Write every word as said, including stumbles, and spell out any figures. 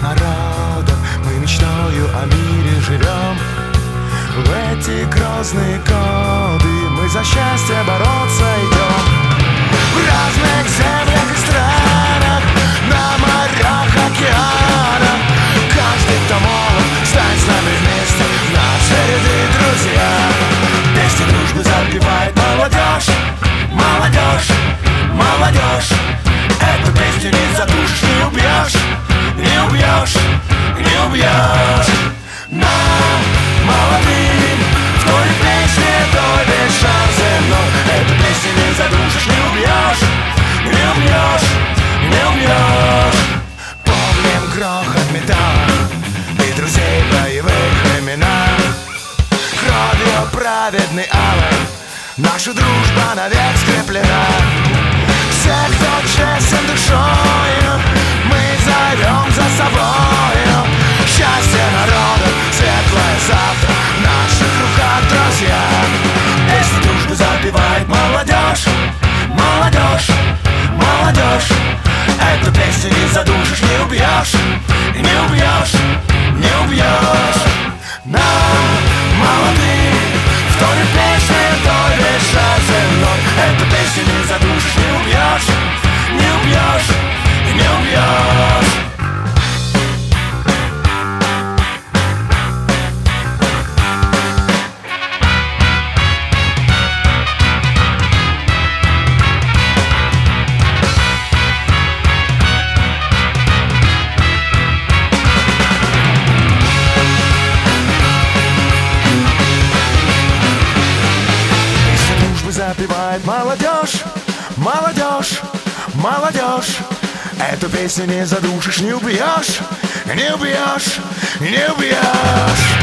всех народов мы мечтою о мире живем. В эти грозные годы мы за счастье бороться идем. В разных землях и странах, на морях, океанах, каждый, кто молод, стань с нами вместе, наши ряды друзья. Песни дружбы запевает молодежь, молодежь, молодежь. Эту песню не задушишь, не убьешь, не убьешь, не убьешь. Нам, молодым, в той песне той весь шар земной. Эту песню не задушишь, не убьешь, не убьешь, не убьешь. Помним грохот металла и друзей в боевых временах. Кровью праведной алой наша дружба навек скреплена. Всех, кто честен душою, мы зовем за собою. Счастье народа, светлое завтра в наших руках, друзья. Песни дружбы запевает молодежь, молодежь, молодежь. Эту песню не задушишь, не убьешь, не убьешь, не убьешь. Нам, молодым, в той песне той весь шар земной. Эту песню не задушишь, не убьешь, не убьешь, не убьешь. Запевает молодежь, молодежь, молодежь. Эту песню не задушишь, не убьешь, не убьешь, не убьешь.